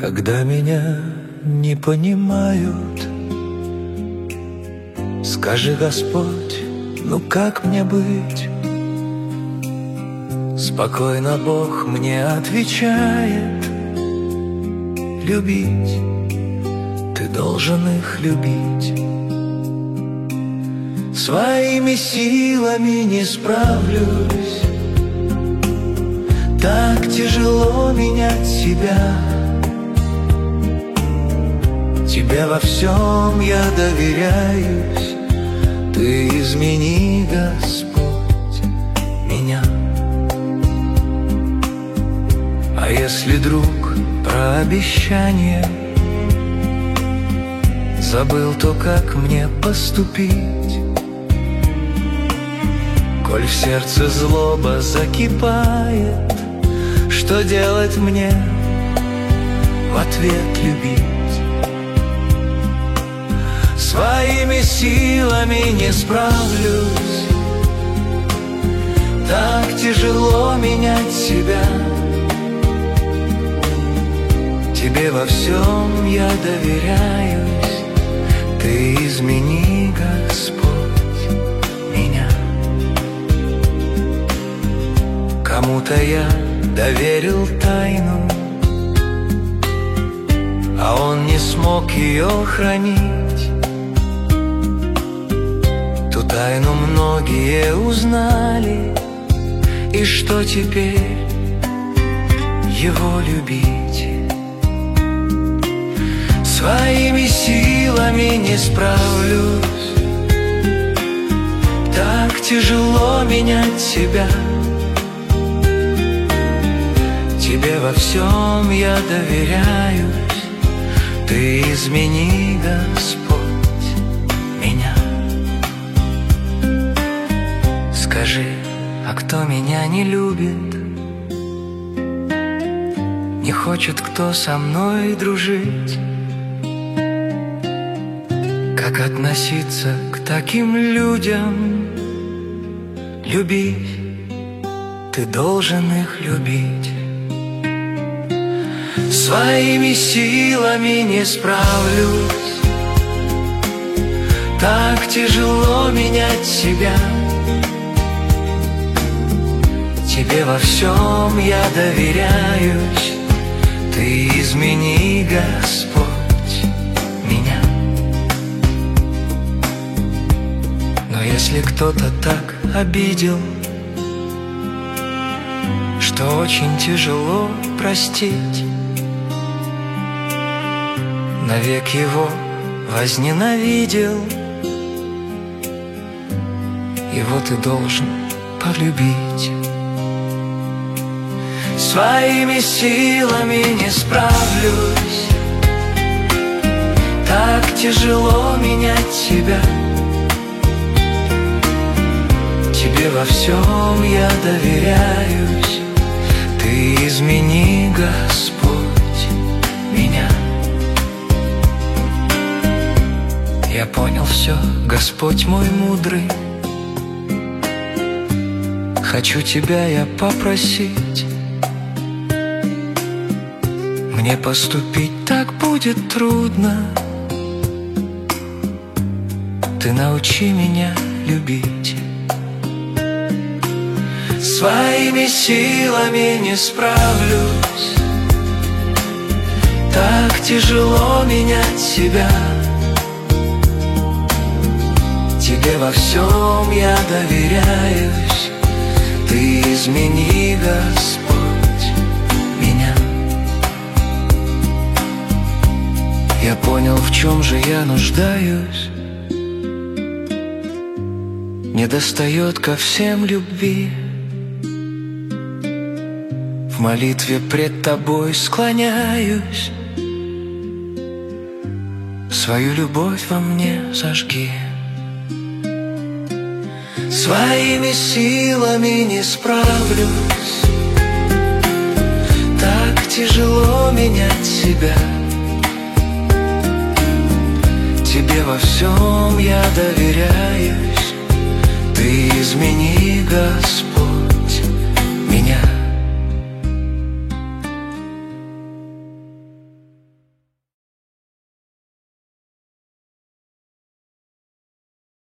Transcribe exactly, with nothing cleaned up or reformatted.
Когда меня не понимают, скажи, Господь, ну как мне быть? Спокойно Бог мне отвечает: любить, ты должен их любить. Своими силами не справлюсь, так тяжело менять себя. Тебе во всем я доверяюсь, ты измени, Господь, меня. А если, друг, про обещание забыл, то как мне поступить? Коль в сердце злоба закипает, что делать мне? В ответ любить. Своими силами не справлюсь, так тяжело менять себя. Тебе во всем я доверяюсь, ты измени, Господь, меня. Кому-то я доверил тайну, а он не смог ее хранить. Ту тайну многие узнали, и что теперь его любить? Своими силами не справлюсь, так тяжело менять себя. Тебе во всем я доверяюсь, ты измени, Господь, меня. Скажи, а кто меня не любит? Не хочет кто со мной дружить? Как относиться к таким людям? Любить, ты должен их любить. Своими силами не справлюсь, так тяжело менять себя. Тебе во всем я доверяюсь, ты измени, Господь, меня. Но если кто-то так обидел, что очень тяжело простить, навек его возненавидел, его ты должен полюбить. Своими силами не справлюсь, так тяжело менять себя. Тебе во всем я доверяюсь, ты измени, Господь, меня. Я понял все, Господь мой мудрый, хочу Тебя я попросить. Мне поступить так будет трудно, ты научи меня любить. Своими силами не справлюсь, так тяжело менять себя. Тебе во всем я доверяюсь, ты измени, Господь, меня. Я понял, в чем же я нуждаюсь, недостает ко всем любви. В молитве пред Тобой склоняюсь, свою любовь во мне зажги. Своими силами не справлюсь, так тяжело менять себя. Тебе во всем я доверяюсь, ты измени, Господь.